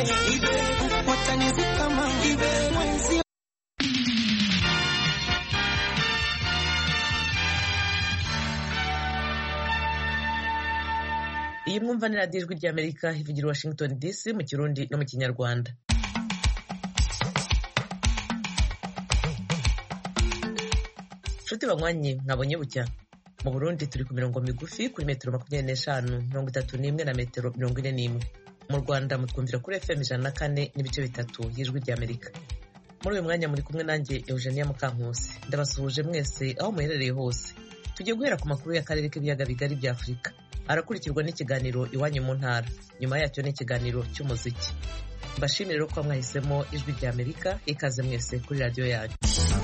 wewe watanizika mama mwenzi. Iyi mwumva ni radiyo ijwi ry'Amerika ivugira Washington DC mu Kirundi no mu Kinyarwanda. Nshuti banywanyi mwabonye bucya. Mu Burundi turi ku mirongo migufi kuri metero 25, 31 na metero 41. Mu Rwanda mutwumvira kuri FM 104 n'ibice bitatu y'ijwi ry'Amerika. Muri uyu mwanya muri kumwe nanjye Eugenia Mukankusi. Ndabasuhuje mwese aho muherereye hose. Tugiye guhera ku makuru y'akarere k'ibiyaga bigari bya Afurika. Arakurikirwa n'ikiganiro iwanyu mu ntara. Nyuma yacyo n'ikiganiro cy'umuziki. Mbashimire rero ko mwahisemo ijwi ry'Amerika. Ikaze mwese kuri radio yanyu.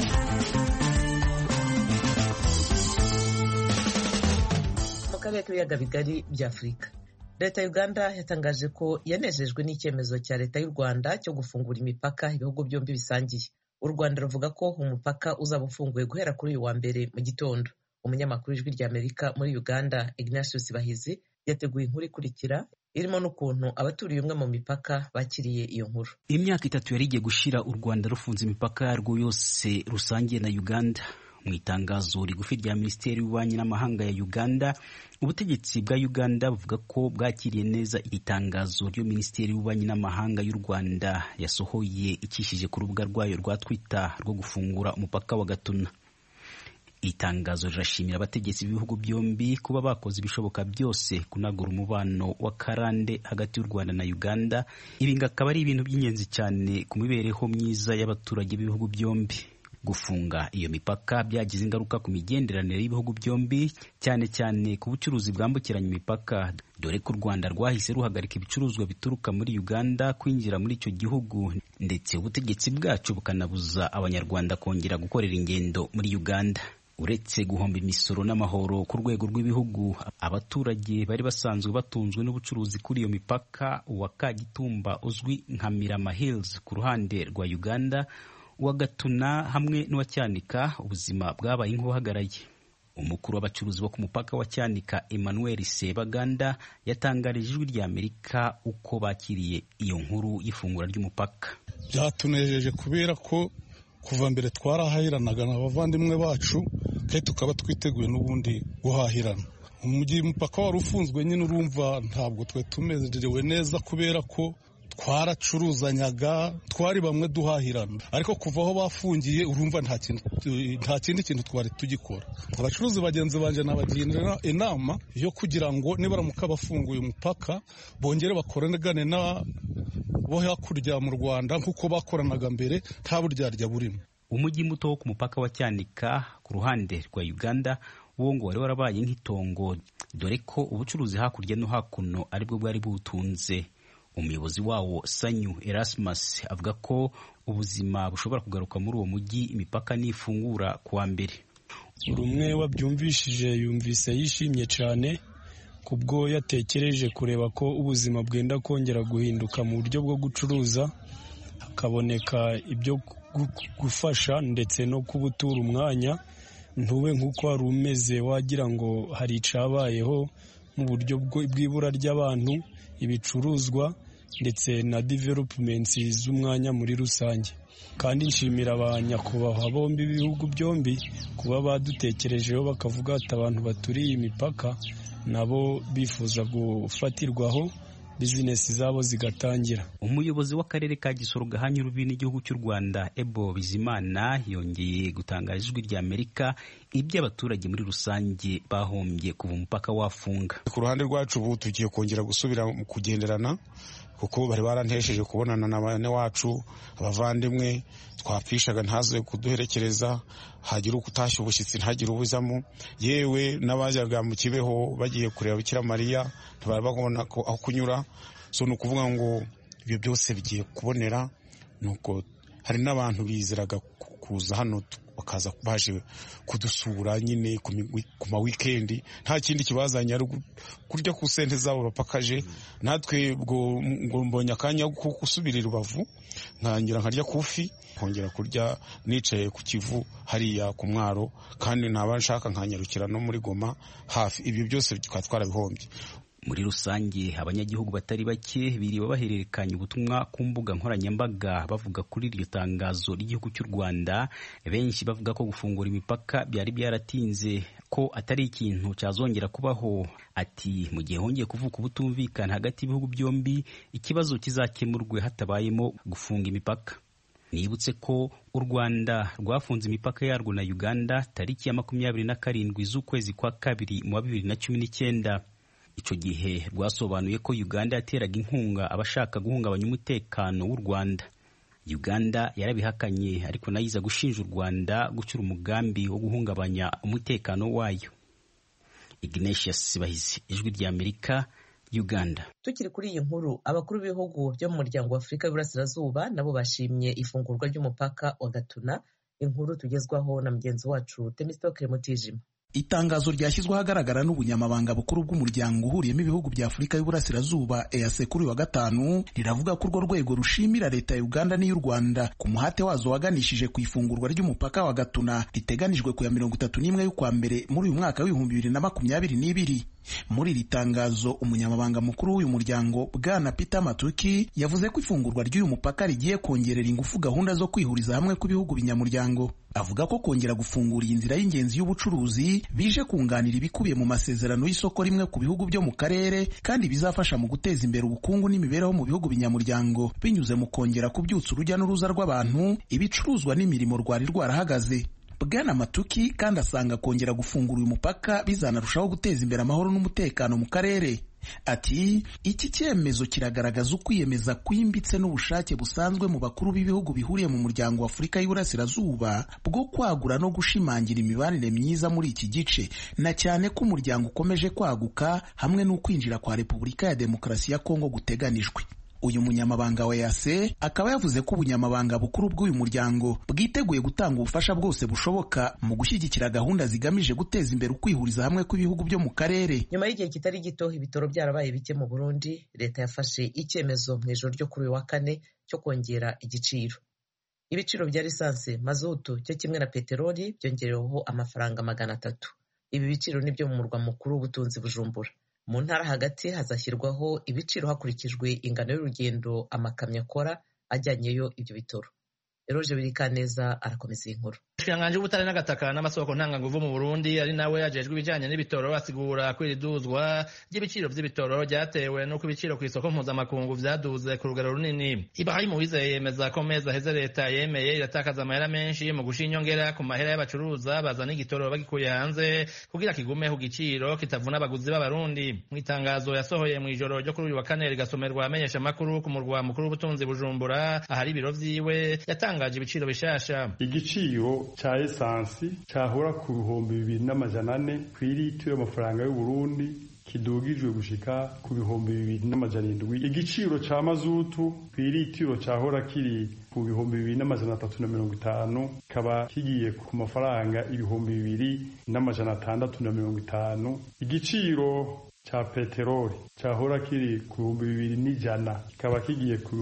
Mu karere k'ibiyaga bigari bya Afurika, Leta ya Uganda yatangaje ko yanejejwe n'icyemezo cya Leta y'u Rwanda cyo gufungura imipaka ibihugu byombi bisangiye. U Rwanda ruvuga ko umupaka uzaba ufunguye guhera kuri uyu wa mbere mu gitondo. Umunyamakuru w'ijwi ry'Amerika muri Uganda Ignatius Bahizi yateguye inkuru ikurikira irimo n'ukuntu abaturiye umwe mu mipaka bakiriye iyo nkuru. Imyaka 3 yari igiye gushira u Rwanda rufunze imipaka yarwo yose rusangiye na Uganda. Mu itangazo rigufi rya Minisiteri y'Ububanyi n'Amahanga ya Uganda, ubutegetsi bwa Uganda buvuga ko bwakiriye neza itangazo ryo Minisiteri y'Ububanyi n'Amahanga y'u Rwanda yasohoye ikishije ku rubuga rwayo rwa Twitter rwo gufungura umupaka wa Gatuna. Itangazo rirashimira abategetsi b'ibihugu byombi kuba bakoze ibishoboka byose kunagura umubano wa karande hagati y'u Rwanda na Uganda. Ibi ngakaba ari ibintu by'ingenzi cyane ku mibereho myiza y'abaturage b'ibihugu byombi. Gufunga iyo mipaka byagize ingaruka ku migenderanire y'ibihugu byombi, cyane cyane ku bucuruzi bwambukiranya imipaka, dore ko u Rwanda rwahise ruhagarika ibicuruzwa bituruka muri Uganda kwinjira muri icyo gihugu, ndetse ubutegetsi bwacu bukanabuza abanyarwanda kongera gukorera ingendo muri Uganda. Uretse guhomba imisoro n'amahoro ku rwego rw'ibihugu, abaturage bari basanzwe batunzwe n'ubucuruzi kuri iyo mipaka wa Kagitumba uzwi nka Mirama Hills ku ruhande rwa Uganda, wa Gatuna hamwe n'uwa Cyanika, ubuzima bwabaye nk'ubuhagaraye. Umukuru w'abacuruzi bo ku mupaka wa Cyanika Emmanuel Sebaganda yatangarije ijwi ry'Amerika uko bakiriye iyo nkuru y'ifungura ry'umupaka. Byatunejeje kubera ko kuva mbere twarahahiranaga n'abavandimwe bacu, kandi tukaba twiteguye n'ubundi guhahirana. Umujyi umupaka wari ufunzwe nyine urumva ntabwo twe tumezerewe neza kubera ko twaracuruzanyaga, twari bamwe duhahirana, ariko kuva aho bafungiye urumva nta kindi kintu twari tugikora. Abacuruzi bagenzi banje nabagira inama yo kugira ngo nibaramuka bafunguye umupaka bongere bakorane na bo hakurya mu Rwanda nk'uko bakoranaga mbere, nta buryarya burimo. Umujyi muto wo ku mupaka wa Cyanika ku ruhande rwa Uganda wo ngo wari warabaye nk'itongo, dore ko ubucuruzi hakurya no hakuno aribwo bwari butunze. Umuyobozi wawo Sanyu Erasmus avuga ko ubuzima bushobora kugaruka muri uwo mujyi imipaka nifungura kuwa mbere. Urumwe wabyumvishije yumvise yishimye cyane kubwo yatekereje kureba ko ubuzima bwenda kongera guhinduka mu buryo bwo gucuruza, hakaboneka ibyo gufasha ndetse no kubutura umwanya, ntube nk'uko wari umeze wagira ngo hari icabayeho mu buryo bw'ibura ry'abantu, ibicuruzwa ndetse na developments z'umwanya muri rusange. Kandi nshimira abanyakubahwa bombi ibihugu byombi kuba badutekerejeho bakavuga ati abantu baturiye imipaka nabo bifuza gufatirwaho bizinesi zabo zigatangira. Umuyobozi w'akarere ka Gisoro gahanye urubi n'igihugu cy'u Rwanda Ebo Bizimana yongeye gutangaza ijwi ry'Amerika ibyo abaturage muri rusange bahombye kuva umupaka wafunga. Ku ruhande rwacu ubu tugiye kongera gusubira mu kugenderana, kuko bari barantesheje kubonana na bane wacu abavandimwe twapfishaga ntaze kuduherekereza, hagira ukutashya ubushyitsi ntagire ubuzamo, yewe n'abajyaga mu Kibeho bagiye kureba Bikira Mariya ntibari babona ko aho kunyura. So ni ukuvuga ngo ibyo byose bigiye kubonera, nuko hari n'abantu bizeraga kuza hano bakaza baje kudusura nyine ku ma weekend, nta kindi kibazanye ari kurya ku sente zabo bapakaje. Natwe ngo mbonye akanya ko gusubirira Rubavu nkangira nkarya kufi, kongera kurya nicaye ku Kivu hariya ku Mwaro, kandi naba nshaka nkanyarukira no muri Goma hafi. Ibyo byose twarabihombye. Muri rusange abanyagihugu batari bake biriwe bahererekanya ubutumwa ku mbuga nkoranyambaga bavuga kuri iryo tangazo ry'igihugu cy'u Rwanda, benshi bavuga ko gufungura imipaka byari byaratinze, ko atari ikintu cyazongera kubaho. Ati mu gihe hongeye kuvuka ubutumvikana hagati y'ibihugu byombi, ikibazo kizakemurwe hatabayemo gufunga imipaka. Nibutse ko u Rwanda rwafunze imipaka yarwo na Uganda tariki ya 27 z'ukwezi kwa kabiri mu 2019. Ico gihe rwasobanuye ko Uganda yateraga inkunga abashaka guhungabanya umutekano w'u Rwanda. Uganda yarabihakanye, ariko nayiza gushinja u Rwanda gucura umugambi wo guhungabanya umutekano wayo. Ignatius Bahizi, Ijwi ry'Amerika, Uganda. Tukiri kuri iyi nkuru, abakuru b'ibihugu byo mu muryango wa Afurika y'Uburasirazuba nabo bashimye ifungurwa ry'umupaka wa Gatuna. Inkuru tugezwaho na mugenzi wacu Temistokle Mutijima. Itangazo ryashyizwe ahagaragara n'ubunyamabanga bukuru bw'umuryango uhuriyemo ibihugu bya Afurika y'Uburasirazuba EAC kuri wa gatanu riravuga ko urwo rwego rushimira leta ya Uganda n'iy'u Rwanda ku muhate wazo waganishije ku ifungurwa ry'umupaka wa Gatuna riteganijwe ku ya 31 y'ukwa mbere muri uyu mwaka w'2022. Muri iri tangazo umunyamabanga mukuru w'uyu muryango Bwana Peter Matuki yavuze ko ifungurwa ry'uyu mupaka rigiye kongerera ingufu gahunda zo kwihuriza hamwe kw'ibihugu binyamuryango. Avuga ko kongera gufungura iyi nzira y'ingenzi y'ubucuruzi bije kunganira ibikubiye mu masezerano y'isoko rimwe ku bihugu byo mu karere, kandi bizafasha mu guteza imbere ubukungu n'imibereho mu bihugu binyamuryango binyuze mu kongera kubyutsa urujya n'uruza rw'abantu, ibicuruzwa n'imirimo rwari rwarahagaze. Bwana Matuki kandi asanga kongera gufungura uyu mupaka bizanarushaho guteza imbere amahoro n'umutekano mu karere. Ati iki cyemezo kiragaragaza ukwiyemeza kwimbitse n'ubushake busanzwe mu bakuru b'ibihugu bihuriye mu muryango wa Afurika y'Uburasirazuba bwo kwagura no gushimangira imibanire myiza muri iki gice, na cyane ko umuryango ukomeje kwaguka hamwe n'ukwinjira kwa Repubulika ya Demokarasi ya Kongo guteganijwe. Uyu munyamabanga wa EAC akaba yavuze ko ubunyamabanga bukuru bw'uyu muryango bwiteguye gutanga ubufasha bwose bushoboka mu gushyigikira gahunda zigamije guteza imbere ukwihuriza hamwe kw'ibihugu byo mu karere. Nyuma y'igihe kitari gito ibitoro byarabaye bike mu Burundi, leta yafashe icyemezo mu ijoro ryo kuri uyu wa kane cyo kongera igiciro. Ibiciro bya lisansi, mazutu cyo kimwe na peteroli byongereweho amafaranga 300. Ibi biciro nibyo mu murwa mukuru w'ubutunzi Bujumbura. Mu ntara hagati hazashyirwaho ibiciro hakurikijwe ingano y'urugendo amakamyo akora ajyanyeyo ibyo bitoro. Eroje Birikaneza arakomeza inkuru. Umushikiranganji w'ubutare n'agataka n'amasoko ntanganguvu mu Burundi ari nawe yajejwe ibijanye n'ibitoro asigura ko iriduzwa ry'ibiciro vy'ibitoro ryatewe n'uko ibiciro ku isoko mpuzamakungu vyaduze ku rugero runini. Ibrahim Uwizeye yemeza ko meza heze leta yemeye iratakaza amahera menshi mu gusha inyongera ku mahera y'abacuruza bazana igitoro bagikuye hanze kugira kigume ku giciro kitavuna abaguzi b'abarundi. Mu itangazo yasohoye mu ijoro ryo kuri uyu wa kane rigasomerwa amenyesha makuru ku murwa mukuru w'ubutunzi Bujumbura ahari ibiro vyiwe yatangaje ibiciro bishasha. Igiciro cha esansi cyahora ku 2,400 kw'ilitiro y'amafaranga y'u Burundi kidugijwe gushika ku 2,700. Igiciro cha mazutu kw'ilitiro cyahora kiri ku 2,350 kaba kigiye ku mafaranga 2,650. Igiciro cha peteroli cyahora kiri ku 2,100 kikaba kigiye ku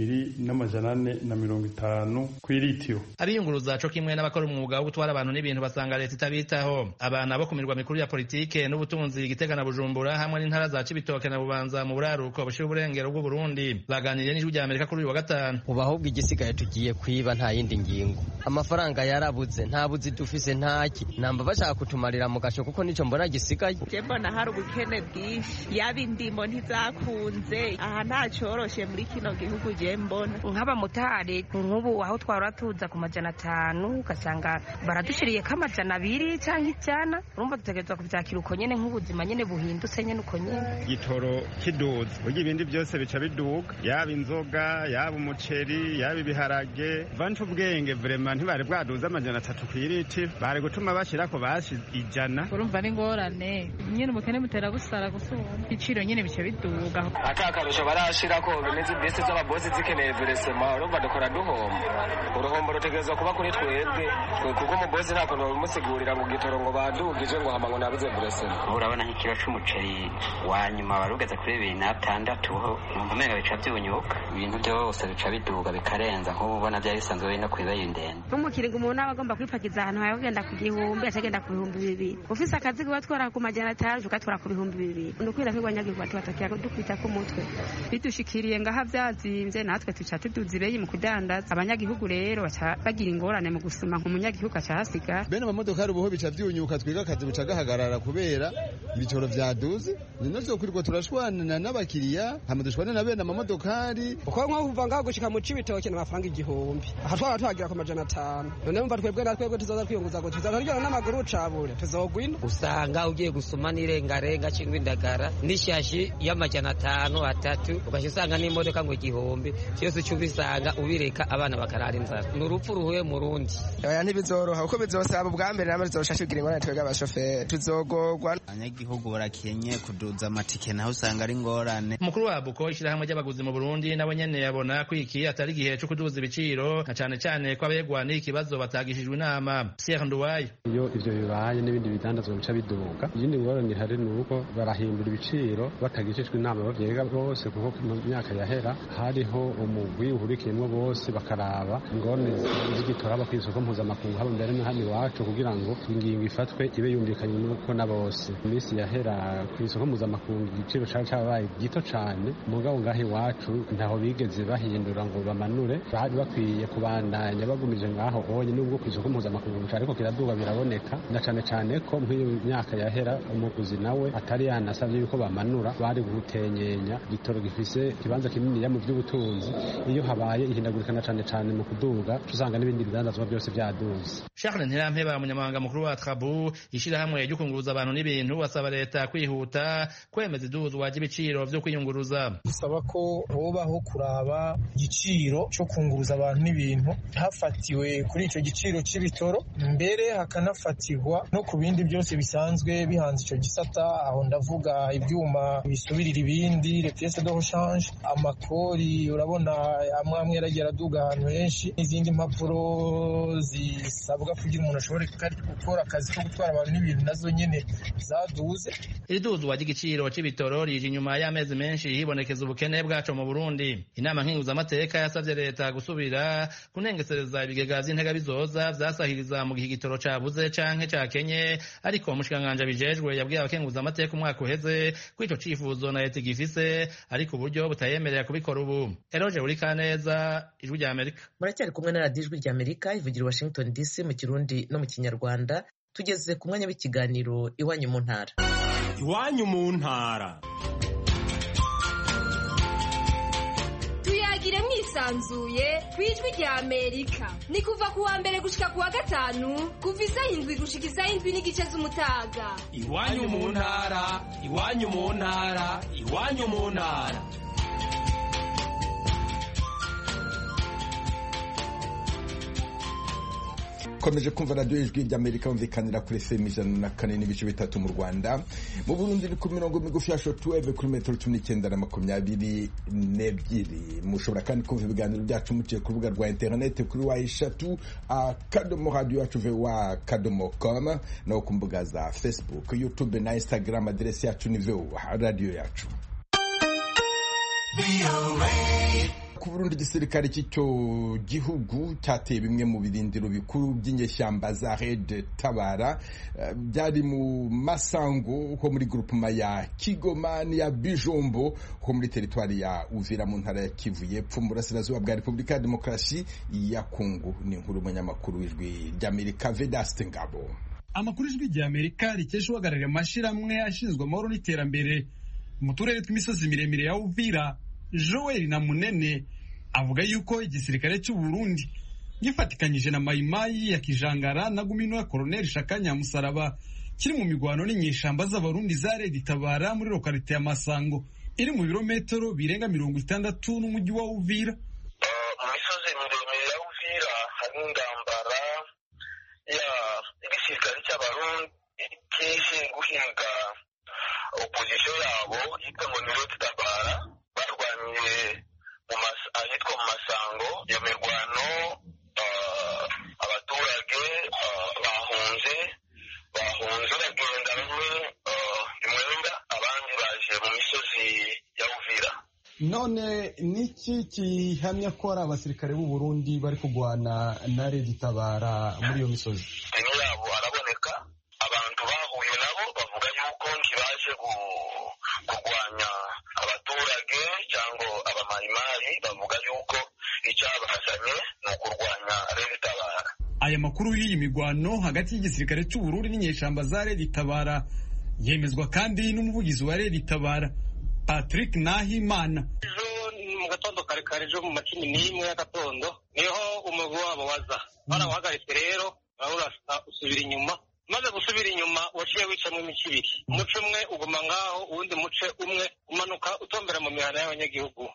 2,450 kw'ilitiro. Abiyunguruza co kimwe n'abakora umwuga wo gutwara abantu n'ibintu basanga leta itabitaho. Abana bo kumirwa mikuru ya politike n'ubutunzi Gitega na Bujumbura hamwe n'intara za Cibitoke na Bubanza mu buraruko bushira uburengero bw'u Burundi baganiriye n'ijwi rya Amerika kuri uyu wa gatanu. Ubahubwo igisigaye tugiye kwiba nta yindi ngingo. Amafaranga yarabuze, nta buzi dufise ntaki. Namba bashaka kutumarira mu gasho kuko nico mbona gisigaye. Mbona hari ubukene bwinshi, yaba indimo ntizakunze, aha nta cyoroshe muri kino gihugu je mbona. Nk'abamotari nk'ubu aho twara tuza ku 500 ugasanga baradushiriye k'amajana 2 cyangwa ijana, urumva dutegerezwa kubyakira uko nyene nk'ubuzima nyene buhindutse nyene uko nyene. Gitoro kiduze burya ibindi byose bica biduga, yaba inzoga yaba umuceri yaba ibiharage. Vantu ubwenge vraiment ntibari bwaduza amajana 3 kw'ilitiro, bari gutuma bashirako bashi ijana. Urumva ni ngorane nyene umukene mutera gusara gusumba ibiciro nyene bice biduga. Akakarusho barashirako bimeze byese z'ababozi zikeneye veresema, urumva dukora duhomba. Uruhombo rutegerezwa kuba kuri twebwe kuko umubozi ntako bamusigurira ngo gitoro ngo badugije ngo hama ngo nabuze veresema. Urabona nk'ikiro c'umuceri wa nyuma barugeze kuri 2,600 numva umenga bica byunyuka, ibintu byose bica biduga bikarenza nk'ubu ubona byari bisanzwe bino kwibaye ndende. Nk'umukiriga umuntu aba agomba kwipakiza ahantu hayo kugenda ku 1,000 acagenda ku 2,000. Ufise akazi kuba twara ku 500 ugatwara ku 2,000. bibiri nukwira kw'abanyagihugu batakiya dukubita ku mutwe bidushikiriye ngaha vyazimvye natwe tuca tuduza ibeyi mu kudandaza abanyagihugu rero baca bagira ingorane mu gusuma nk'umunyagihugu aca hasiga bene amamodokari ubuho bica vyunyuka twiga akazi buca gahagarara kubera ibitoro vyaduze nino vyokwirwa turashwana n'abakiriya hama dushwana na bene amamodokari uko nko kuva ngaho gushika mu Cibitoke n'amafaranga 1000 aha twaba twagira ku majana 5 none mva twebwe tuzoza kwiyunguza ngo tuzaharigana n'amaguru cabure tuzogwina usanga ugiye gusuma n'irengarenga cingwa indagara n'ishashi y'amajana 5 3 ugasanga n'imodoka ngo 1000 cyose cyubisanga ubireka abana bakarara inzara n'urupfu ruhuye mu rundi oya ntibizoroha uko bizosaba ubwa mbere namwe tuzoshashikira ingorane twebwe abashoferi tuzogorwa abanyagihugu barakenye kuduza amatike naho usanga ari ngorane umukuru wa Buko ishirahamwe ry'abaguzi mu Burundi nabo nyene yabona ko iki atari igihe cyo kuduza ibiciro na cane ko abegwa n'ikibazo batagishijwe inama Pierre Nduwaye iyo ivyo bibaye n'ibindi bidandazwa bica biduga iyindi ngorane hari nuko barahindura ibiciro batagishijwe inama bavyega bose kuko mu myaka yahera hariho umugwi uhurikiyemwo bose bakaraba ingorane z'igitora kw'isoko mpuzamakungu haba mbere no hano iwacu kugira ngo ingingo ifatwe ibe yumvikanye nuko na bose iminsi yahera kw'isoko mpuzamakungu igiciro cabaye gito cane mugabo ngaho iwacu ntaho bigeze bahindura ngo bamanure bari bakwiye kubandanya bagumije ngaho onye nubwo kw'isoko mpuzamakungu ariko kiraduga biraboneka na cane ko nk'iyo myaka yahera umuguzi nawe atari yanasavye yuko bamanura bari gutenyenya gitoro gifise ikibanza kinini mu by'ubutunzi iyo habaye ihindagurikana cane mu kuduga usanga n'ibindi bidandazwa byose byaduze Charles Ntirampeba umunyamabanga mukuru wa Trabu ishirahamwe ryo kunguruza abantu n'ibintu basaba leta kwihuta kwemeza iduzwa ry'ibiciro vyo kwiyunguruza gusaba ko hobaho kuraba igiciro cyo kunguruza abantu n'ibintu hafatiwe kuri ico giciro c'ibitoro mbere hakanafatirwa no ku bindi byose bisanzwe bihanze ico gisata aho ndavuga ibyuma bisubirira ibindi les pièces de rechange amakori urabona amwe yaragiye araduga ahantu henshi n'izindi mpapuro zisabwa kugira umuntu ashobore gukora akazi ko gutwara abantu n'ibintu nazo nyene zaduze iduzwa ry'igiciro c'ibitoro rije inyuma y'amezi menshi hibonekeza ubukene bwaco mu Burundi inama nkenguzamateka yasavye leta gusubira kunengesereza ibigega vy'intega bizoza vyasahiriza mu gihe igitoro cabuze canke cakenye ariko umushikanganje bijejwe yabwiye abakenguzamateka umwaka uheze ko ico cifuzo na leta gifise ariko uburyo butayemerera kubikora ubu Eroje Urikaneza ijwi rya Amerika muracyari kumwe na radio ijwi rya Amerika ivugira Washington DC mu Kirundi no mu Kinyarwanda tugeze ku mwanya w'ikiganiro iwanyu mu ntara iwanyu mu ntara tuyagire mwisanzuye kwijwi rya Amerika ni kuva ku wa mbere gushika ku wa gatanu kuva isaha 7 gushika isaha 7:30 z'umutaga iwanyu mu ntara iwanyu mu ntara iwanyu mu ntara komeje kumva radio ijwi ry'Amerika umvikanira kuri FM 104.3 mu Rwanda mu Burundi ni ku mirongo migufi ya shortwave kuri metero 19 na 22 mushobora kandi kumva ibiganiro byacu muciye ku rubuga rwa internet kuri wa3 akadomo radio yacu voa.com no ku mbuga za Facebook, YouTube na Instagram adresse yacu ni voa radio yacu. Ku Burundi igisirikare cy'icyo gihugu cyateye bimwe mu birindiro bikuru by'inyeshyamba za Red Tabara byari mu Masango ho muri groupement ya Kigoma ya Bijombo ho muri territoire ya Uvira mu ntara ya Kivu y'Epfo mu burasirazuba bwa Repubulika ya Demokarasi ya Kongo. Ni inkuru umunyamakuru w'ijwi ry'Amerika Vedaste Ngabo. Amakuru y'ijwi ry'Amerika rikesha uhagarariye amashiramwe ashinzwe amahoro n'iterambere mu turere tw'imisozi miremire ya Uvira. Joel Namunene avuga yuko igisirikare cy'u Burundi gifatikanyije na Mayimayi ya Kijangara na Gumino ya Colonel Shakanya Musaraba kiri mu migwano n'inyeshamba z'abarundi za Red Tabara muri lokalite ya Masango iri mu birometero birenga 60 n'umujyi wa Uvira. Mu misozi miremire ya Uvira hari ingambara ya igisirikare cy'abarundi kije guhinga opposition yabo yitwa ngo Red Tabara barwaniye ahitwa mu Masango. Iyo mirwano abaturage bahunze bagenda bamwe imwenda abandi baje mu misozi ya Uvira. None niki kihamya ko ari abasirikare b'u Burundi bari kugwana na Red Tabara muri iyo misozi? Yabo araboneka abantu bahuye nabo bavuga yuko ntibaje bazanye ni ukurwanya Red Tabara. Aya makuru y'iyi migwano hagati y'igisirikare cy'u Burundi n'inyeshamba za Red Tabara yemezwa kandi n'umuvugizi wa Red Tabara Patrick Nahimana. Mu gatondo kare ejo mu macumi n'imwe y'agatondo niho umugwi wabo waza barawuhagaritse rero urasa usubira inyuma, maze gusubira inyuma waciye wicamwo imice ibiri, umuce umwe uguma ngaho, uwundi muce umwe umanuka utombera mu mihana y'abanyagihugu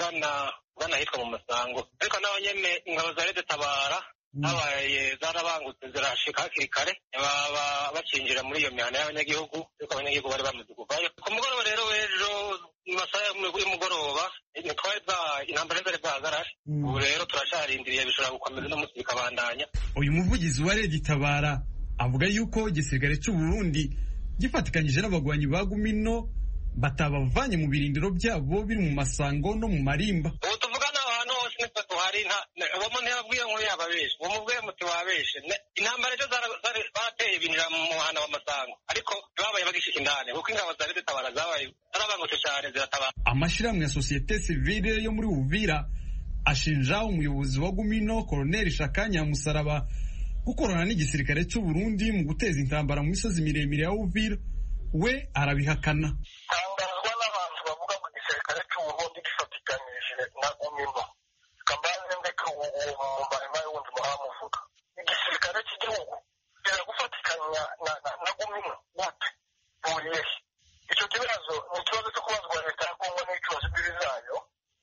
ugana hitwa mu Masango. Ariko naho nyene ingabo za Red Tabara habaye zarabangutse zirashika hakiri kare baba bacinjira muri iyo mihana y'abanyagihugu, ariko abanyagihugu bari bamaze kuvayo. Ku mugoroba rero w'ejo mu masaha y'umugoroba intambara zari zahagarara. Ubu rero turacarindiriye bishobora gukomeza no munsi bikabandanya. Uyu muvugizi wa Red Tabara avuga yuko igisirikare cy'u Burundi gifatikanyije n'abagwanyi ba Gumino batabavanye mu birindiro byabo biri mu Masango no mu Marimba. Ubu tuvugana ahantu hose nitwe tuhari uwo muntu yabwiye ngo yababeshe, uwo mubwiye muti wabeshe. Intambara ejo barateye binjira mu muhana wa Masango, ariko babaye bagishika indani kuko ingabo za Red Tabara zabaye zarabangutse cyane ziratabara. Amashirahamwe ya societe civile yo muri Uvira ashinja umuyobozi wa Gumino Colonel Shakanya Musaraba gukorana n'igisirikare cy'u Burundi mu guteza intambara mu misozi miremire ya Uvira. We arabihakana. Tangazwa n'abantu bavuga ngo igisirikare cy'u Burundi gifatikanyije na Gumino, kambaze ndeka uwo mbarima y'undi muhamuvuga igisirikare cy'igihugu kiragufatikanya na Gumino gute buriye. Icyo kibazo ni ikibazo cyo kubazwa leta ya Kongo n'ikibazo zayo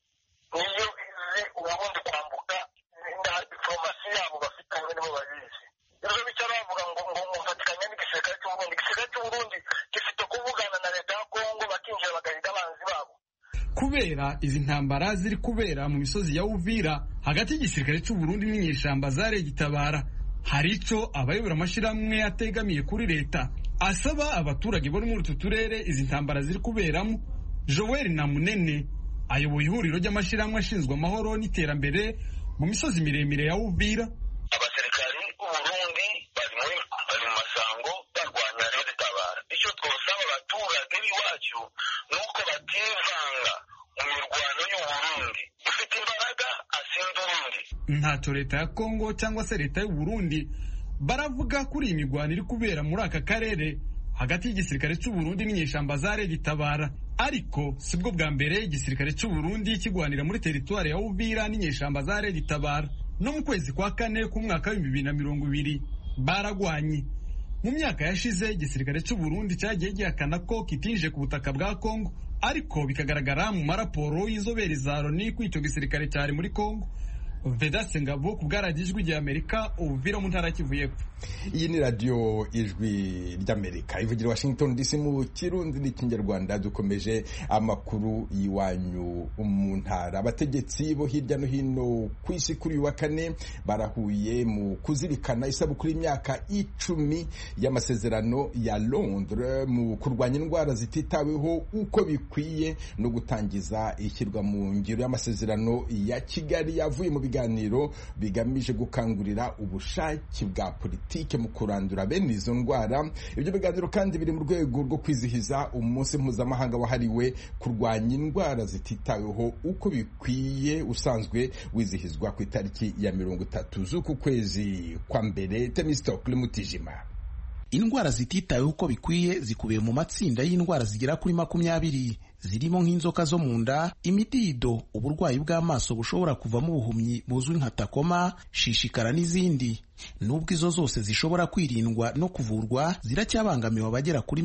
niyo izi Uburundi kwambuka na diplomasi yabo bafite nibo babizi. Ibyo bicara bavuga ngo mufatikanya n'igisirikare cy'u Burundi. Igisirikare cy'u Burundi gifite kuvugana na leta ya Kongo bakinjira bagahiga abanzi babo. Kubera izi ntambara ziri kubera mu misozi ya Uvira hagati y'igisirikare cy'u Burundi n'inyeshamba za Red Tabara, hari ico abayobora amashirahamwe ategamiye kuri leta asaba abaturage bari muri utu turere izi ntambara ziri kuberamo. Joel Namunene ayoboye ihuriro ry'amashirahamwe ashinzwe amahoro n'iterambere mu misozi miremire ya Uvira. Abasirikari b'u Burundi bari mu Masango barwanya Red Tabara. Icyo twosaba abaturage b'iwacu nuko bativanga mu mirwano y'u Burundi. Ufite imbaraga asinda urundi. Ntacyo leta ya Kongo cyangwa se leta y'u Burundi baravuga kuri iyi mirwano iri kubera muri aka karere hagati y'igisirikare cy'u Burundi n'inyeshamba za Red Tabara. Ariko sibwo bwa mbere igisirikare cy'u Burundi kigwanira muri teritwari ya Uvira n'inyeshamba za Red Tabara. No mu kwezi kwa kane k'umwaka wa 2020 baragwanye. Mu myaka yashize igisirikare cy'u Burundi cyagiye gihakana ko kitinje ku butaka bwa Kongo, ariko bikagaragara mu maraporo y'inzobere za Loni ko icyo gisirikare cyari muri Kongo. Vedaste Ngabo ku bw'Radiyo Ijwi ry'Amerika, Uvira mu ntara Kivu y'Epfo. Iyi ni radiyo Ijwi ry'Amerika ivugira Washington DC mu Kirundi n'Ikinyarwanda. Dukomeje amakuru y'iwanyu mu ntara. Abategetsi bo hirya no hino ku isi kuri uyu wa kane barahuye mu kuzirikana isabukuru y'imyaka 10 y'amasezerano ya Londres mu kurwanya indwara zititaweho uko bikwiye no gutangiza ishyirwa mu ngiro y'amasezerano ya Kigali yavuye mu biganiro bigamije gukangurira ubushake bwa politike mu kurandura bene izo ndwara. Ibyo biganiro kandi biri mu rwego rwo kwizihiza umunsi mpuzamahanga wahariwe kurwanya indwara zititaweho uko bikwiye usanzwe wizihizwa ku itariki ya 30 z'uku kwezi kwa mbere. Temistokle Mutijima. Indwara zititaweho uko bikwiye zikubiye mu matsinda y'indwara zigera kuri 20 zirimo nk'inzoka zo mu nda, imidido, uburwayi bw'amaso bushobora kuvamo ubuhumyi buzwi nka takoma, shishikara n'izindi. Nubwo izo zose zishobora kwirindwa no kuvurwa, ziracyabangamiwe abagera kuri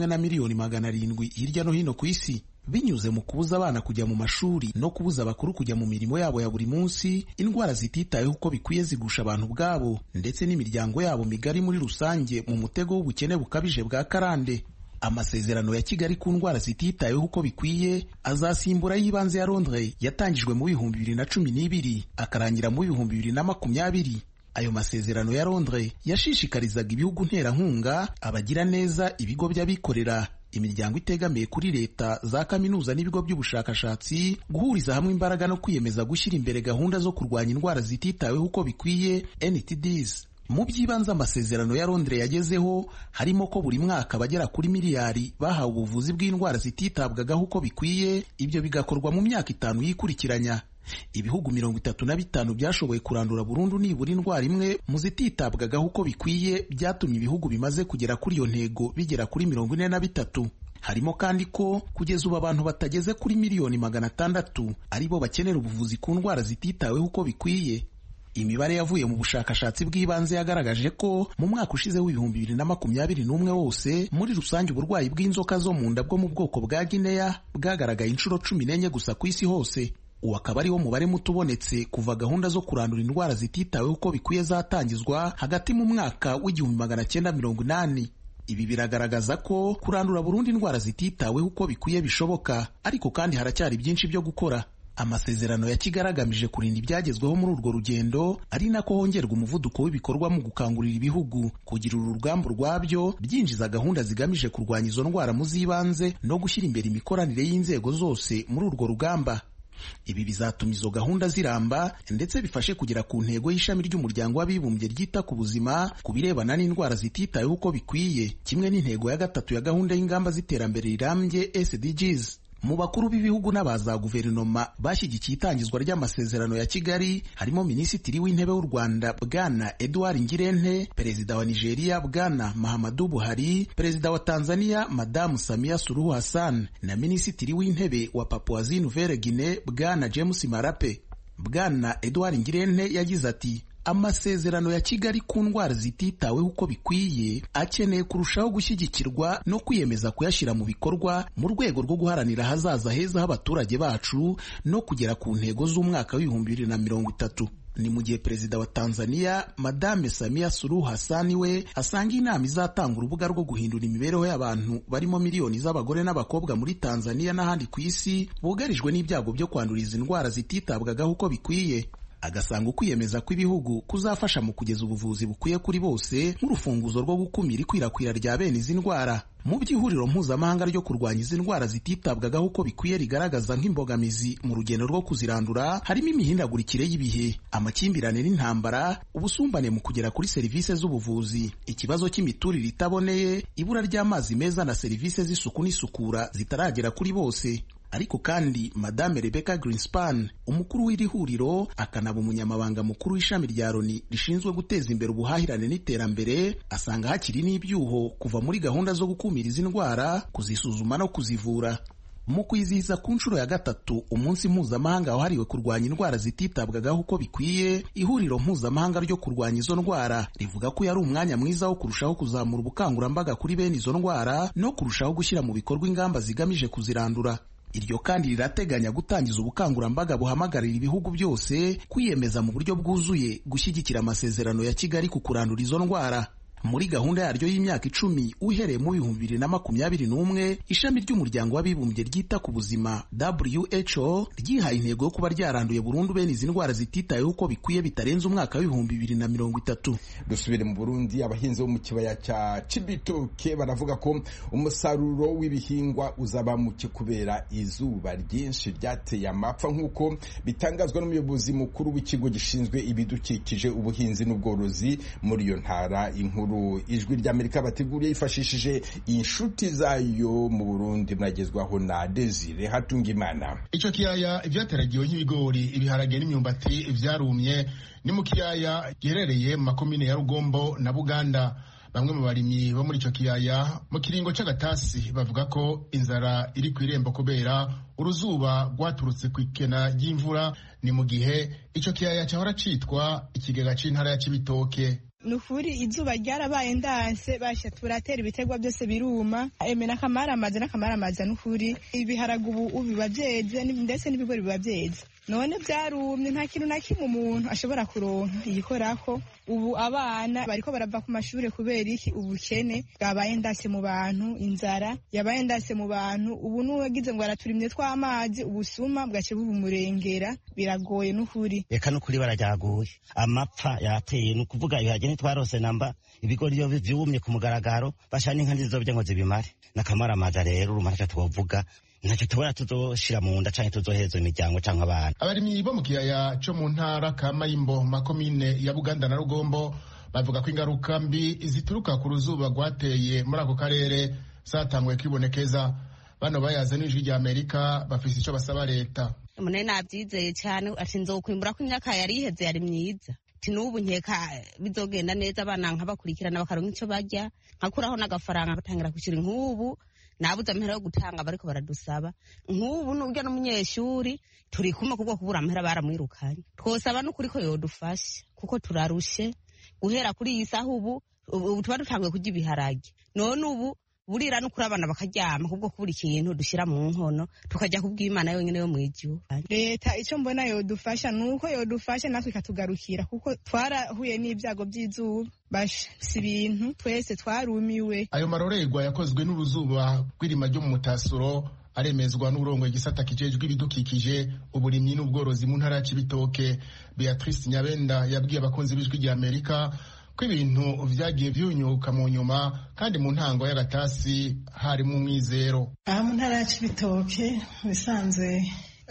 1,700,000 hirya no hino ku isi. Binyuze mu kubuza abana kujya mu mashuri no kubuza abakuru kujya mu mirimo yabo ya buri munsi, indwara zititaweho uko bikwiye zigusha abantu ubwabo ndetse n'imiryango yabo migari muri rusange mu mutego w'ubukene bukabije bwa karande. Amasezerano ya Kigali ku ndwara zititaweho uko bikwiye azasimbura y'ibanze ya Londres yatangijwe mu 2012 akarangira mu 2020. Ayo masezerano ya Londres yashishikarizaga ibihugu nterankunga, abagira neza, ibigo by'abikorera, imiryango itegamiye kuri leta, za kaminuza n'ibigo by'ubushakashatsi guhuriza hamwe imbaraga no kwiyemeza gushyira imbere gahunda zo kurwanya indwara zititaweho uko bikwiye NTDs. Mu by'ibanze amasezerano ya Londres yagezeho harimo ko buri mwaka bagera kuri miliyari bahawe ubuvuzi bw'indwara zititabwagaho uko bikwiye, ibyo bigakorwa mu myaka 5 yikurikiranya. ibihugu 35 byashoboye kurandura burundu nibura indwara imwe mu zititabwagaho uko bikwiye, byatumye ibihugu bimaze kugera kuri iyo ntego bigera kuri 43. harimo kandi ko kugeza ubu abantu batageze kuri miliyoni 600 aribo bakenera ubuvuzi ku ndwara zititaweho uko bikwiye. Imibare yavuye mu bushakashatsi bw'ibanze yagaragaje ko mu mwaka ushize w'ibihumbi 2021 wose muri rusange uburwayi bw'inzoka zo mu nda bwo mu bwoko bwa Guinea bwagaragaye inshuro 14 gusa ku isi hose. Uwo akaba ariwo mubare muto ubonetse kuva gahunda zo kurandura indwara zititaweho uko bikwiye zatangizwa hagati mu mwaka w'1980. Ibi biragaragaza ko kurandura burundu indwara zititaweho uko bikwiye bishoboka, ariko kandi haracyari byinshi byo gukora. Amasezerano ya Kigali agamije kurinda ibyagezweho muri urwo rugendo, ari nako hongerwa umuvuduko w'ibikorwa mu gukangurira ibihugu kugira urugamba rwabyo, byinjiza gahunda zigamije kurwanya izo ndwara mu z'ibanze no gushyira imbere imikoranire y'inzego zose muri urwo rugamba. Ibi bizatuma izo gahunda ziramba ndetse bifashe kugera ku ntego y'ishami ry'umuryango w'abibumbye ryita ku buzima ku birebana n'indwara zititaweho uko bikwiye, kimwe n'intego ya 3 ya gahunda y'ingamba z'iterambere rirambye SDGs. Mu bakuru b'ibihugu n'abaza guverinoma bashyigikiye itangizwa ry'amasezerano ya Kigali harimo Minisitiri w'Intebe w'u Rwanda Bwana Edouard Ngirente, Perezida wa Nigeria Bwana Muhammadu Buhari, Perezida wa Tanzania Madamu Samia Suluhu Hassan na Minisitiri w'Intebe wa Papua Nouvelle Guinea Bwana James Marape. Bwana Edouard Ngirente yagize ati: amasezerano ya Kigali ku ndwara zititaweho uko bikwiye akeneye kurushaho gushyigikirwa no kwiyemeza kuyashyira mu bikorwa mu rwego rwo guharanira ahazaza heza h'abaturage bacu no kugera ku ntego z'umwaka w'2030. Ni mu gihe Perezida wa Tanzania Madame Samia Suluhu Hassan we asanga inama izatanga urubuga rwo guhindura imibereho y'abantu barimo miliyoni z'abagore n'abakobwa muri Tanzania n'ahandi ku isi bugarijwe n'ibyago byo kwandura izi ndwara zititabwagaho uko bikwiye. Agasanga ukwiyemeza kw'ibihugu kuzafasha mu kugeza ubuvuzi bukwiye kuri bose nk'urufunguzo rwo gukumira ikwirakwira rya bene izi ndwara. Mu by'ihuriro mpuzamahanga ryo kurwanya izi ndwara zititabwagaho uko bikwiye rigaragaza nk'imbogamizi mu rugendo rwo kuzirandura harimo imihindagurikire y'ibihe, amakimbirane n'intambara, ubusumbane mu kugera kuri serivisi z'ubuvuzi, ikibazo cy'imiturire itaboneye, ibura ry'amazi meza na serivisi z'isuku n'isukura zitaragera kuri bose. Ariko kandi Madame Rebecca Greenspan, umukuru w'iri huriro akanaba umunyamabanga mukuru w'ishami rya Loni rishinzwe guteza imbere ubuhahirane n'iterambere, asanga hakiri n'ibyuho kuva muri gahunda zo gukumira izi ndwara, kuzisuzuma no kuzivura. Mu kwizihiza ku nshuro ya 3 umunsi mpuzamahanga wahariwe kurwanya indwara zititabwagaho uko bikwiye, ihuriro mpuzamahanga ryo kurwanya izo ndwara rivuga ko yari umwanya mwiza wo kurushaho kuzamura ubukangurambaga kuri bene izo ndwara no kurushaho gushyira mu bikorwa ingamba zigamije kuzirandura. Iryo kandi rirateganya gutangiza ubukangurambaga buhamagarira ibihugu byose kwiyemeza mu buryo bwuzuye gushyigikira amasezerano ya Kigali ku kurandura izo ndwara. Muri gahunda yaryo y'imyaka 10 uhereye mu 2021, ishami ry'umuryango w'abibumbye ryita ku buzima WHO ryihaye intego yo kuba ryaranduye burundu bene izi ndwara zititayeho uko bikwiye bitarenze umwaka w'2030. Dusubire mu Burundi, abahinzi bo mu kibaya cya Cibitoke baravuga ko umusaruro w'ibihingwa uzaba muke kubera izuba ryinshi ryateye amapfa, nk'uko bitangazwa n'umuyobozi mukuru w'ikigo gishinzwe ibidukikije, ubuhinzi n'ubworozi muri iyo ntara. Inkuru Ijwi ry'Amerika bateguriye yifashishije inshuti zayo mu Burundi, mwagezwaho na Desire Hatungimana. Ico kiyaya ivyateragiwe nk'ibigori, ibiharage n'imyumbati vyarumye ni mu kiyaya giherereye mu makomine ya Rugombo na Buganda. Bamwe mu barimyi bo muri ico kiyaya mu kiringo c'agatasi bavuga ko inzara iri kw'irembo kubera uruzuba rwaturutse kw'ikena ry'imvura. Ni mu gihe ico kiyaya cahora citwa ikigega c'intara ya Cibitoke. Nukuri izuba ryarabaye ndanse basha turatera ibitegwa byose biruma emena n'akamaramaza nukuri ibiharaga ubu biba byeze ndetse n'ibigori biba byeze, none byarumye nta kintu na kimwe umuntu ashobora kuronka yikorako. Ubu abana bariko barava ku mashuri kubera iki? Ubukene bwabaye ndase mu bantu, inzara yabaye ndase mu bantu. Ubu nuwagize ngo araturimye tw'amazi, ubusuma bwace bubumurengera, biragoye nukuri. Eka nukuri barajyaguye, amapfa yateye, nukuvuga ibihaje ntitwarose namba, ibigori byo vyumye ku mugaragaro, basha n'inka zizobye ngo zibimare. Nakamaramaza rero urumva ntacyo twovuga, ntacyo tubona tuzoshira mu nda canke tuzoheza imiryango canke abana. Abarimyi bo mu kiyaya co mu ntara ka Mayimbo makomine ya Buganda na Rugombo bavuga ko ingaruka mbi zituruka ku ruzuba rwateye muri ako karere zatanguye kwibonekeza. Bano bayaze n'Ijwi ry'Amerika bafise ico basaba leta. mune nabyizeye cyane ati nzokwimbura ko imyaka yari iheze yari myiza ati n'ubu nkeka bizogenda neza abana nkabakurikirana bakaronka icyo barya nkakuraho n'agafaranga batangira kwishyura nk'ubu nabuze amahera yo gutanga bariko baradusaba nk'ubu n'urya n'umunyeshuri turi kumwe kubwo kubura amahera baramwirukanye twosaba n'ukuri ko yodufasha kuko turarushe guhera kuri iyi saha ubu tuba dutanguye kurya ibiharage none ubu burira no kuri abana bakaryama kubwo kubura ikintu dushyira mu nkono tukajya kubw'Imana yonyine yo mwijuru. Leta icyo mbona yodufasha nuko yodufasha natwe ikatugarukira kuko twarahuye n'ibyago by'izuba basi ibintu twese twarumiwe. Ayo marorerwa yakozwe n'uruzuba rw'irima ryo mu Mutasuro aremezwa n'urongo igisata kijejwe ibidukikije uburimyi n'ubworozi mu ntara ya Cibitoke. Beatrice Nyabenda yabwiye abakunzi b'ijwi rya Amerika ko ibintu vyagiye vyunyuka mu nyuma kandi mu ntango y'agatasi harimo umwizero. Aha mu ntara ya Cibitoke bisanzwe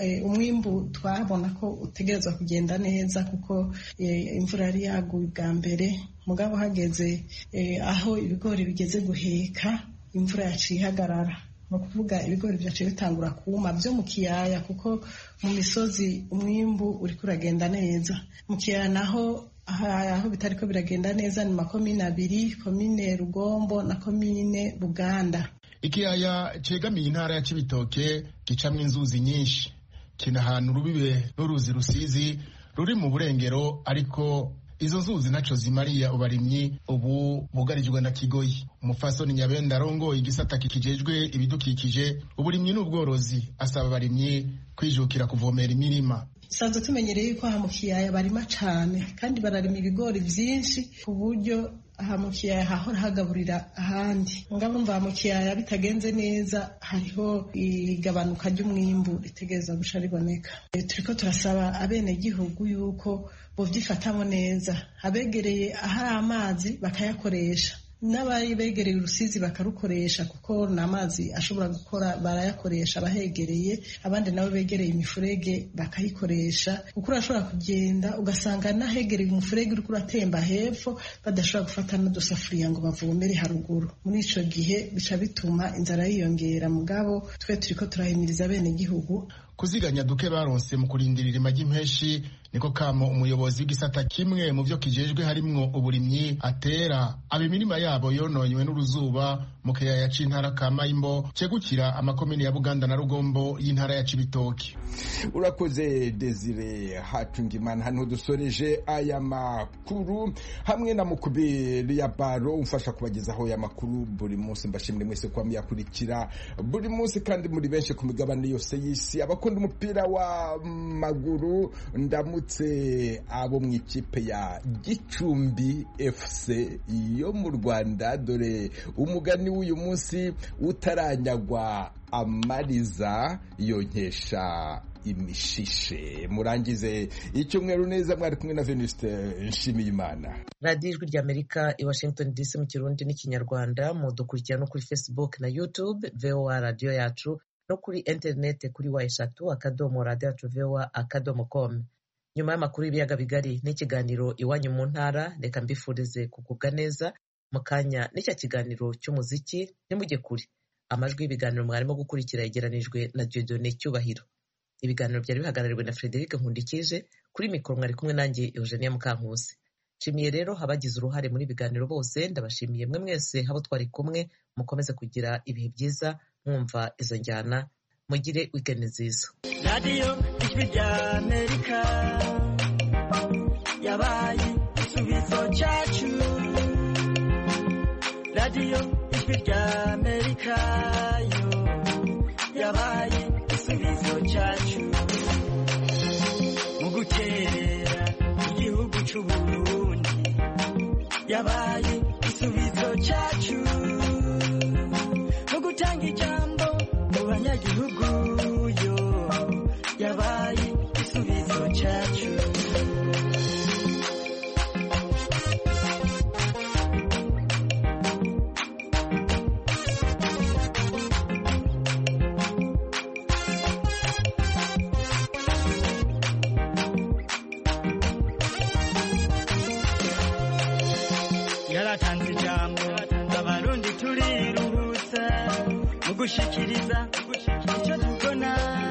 umwimbu twabona ko utegerezwa kugenda neza kuko imvura yari yaguye bwa mbere mugabo hageze aho ibigori bigeze guheka imvura yaciye ihagarara no kuvuga ibigori byaciye bitangura kuma byo mu kiyaya kuko mu misozi umwimbu uriko uragenda neza mu kiyaya naho aho bitariko biragenda neza ni makomine abiri komine Rugombo na komine Buganda. Ikiyaya cegamiye intara ya Cibitoke gicamwe inzuzi nyinshi kina ahantu rubibe n'uruzi Rusizi ruri mu burengero ariko izo nzuzi naco zimariya ubarimyi ubu bugarijwe na Kigoyi. Umufasoni Nyabenda arongoye igisata kijejwe ibidukikije uburimyi n'ubworozi asaba abarimyi kwijukira kuvomera imirima. Sanzwe tumenyereye ko aha mu kiyaya barima cane kandi bararima ibigori vyinshi ku buryo aha mu kiyaya hahora hagaburira ahandi ngabo mva mu kiyaya bitagenze neza hariho igabanuka ry'umwimbu ritegereza gusha riboneka. Turiko turasaba abene gihugu yuko bovyifatamo neza abegereye ahari amazi bakayakoresha n'abari begereye urusizi bakarukoresha kuko n'amazi ashobora gukora barayakoresha abahegereye abandi nabo begereye imifurege bakayikoresha kuko urashobora kugenda ugasanga nahegereye umufurege uriko uratemba hepfo badashobora gufata n'udusafuriya ngo bavomere haruguru muri ico gihe bica bituma inzara yiyongera mugabo twe turiko turahimiriza bene gihugu kuziganya duke baronse mu kurindirira irima ry'impeshi niko kamo umuyobozi w'igisata kimwe mu byo kijejwe harimwo uburimyi atera abimirima yabo yononywe n'uruzuba mu kiyaya c'intara ka Mayimbo cegukira amakomine ya Buganda na Rugombo y'intara ya Cibitoke. Urakoze Desire Hatungimana. Hano dusoreje aya makuru hamwe na Mukubiri ya Baro umfasha kubagezaho aya makuru buri munsi. Mbashimire mwese kwa muyakurikira buri munsi kandi muri benshi ku migabane yose y'isi. Abakunda umupira wa maguru ndamutse abo mu ikipe ya Gicumbi FC yo mu Rwanda, dore umugani w'uyu munsi utaranyagwa amariza yonkesha imishishe. Murangize icyumweru neza, mwari kumwe na Venuste Nshimiyimana. Radio Ijwi ry'Amerika i Washington DC mu Kirundi n'Ikinyarwanda. Mudukurikira no kuri Facebook na YouTube VOA Radio yacu no kuri internet kuri wa3.radio.voa.com. Nyuma y'amakuru y'ibiyaga bigari n'ikiganiro iwanyu mu ntara, reka mbifurize kugubwa neza. Mu kanya n'icyo kiganiro cy'umuziki nimujye kure. Amajwi y'ibiganiro mwarimo gukurikira yegeranijwe na Dieudonné Cyubahiro. Ibiganiro byari bihagarariwe na Frederic Nkundikije, kuri mikoro mwari kumwe nanjye Eugenia Mukankusi. Nshimiye rero abagize uruhare muri ibiganiro bose, ndabashimiye mwe mwese abo twari kumwe. Mukomeze kugira ibihe byiza mwumva izo njyana, mugire weekend nziza. Radio Ijwi ry'Amerika yabaye igisubizo cyacu. Radio Ijwi ry'Amerika yo yabaye igisubizo cyacu mu gukerera igihugu cy'u Burundi, yabaye igisubizo cyacu mu gutanga ijambo mu banyagihugu yo yabaye igisubizo cyacu. Yaratanze ijambo abarundi turiruhutsa mu gushikiriza icyo tubona.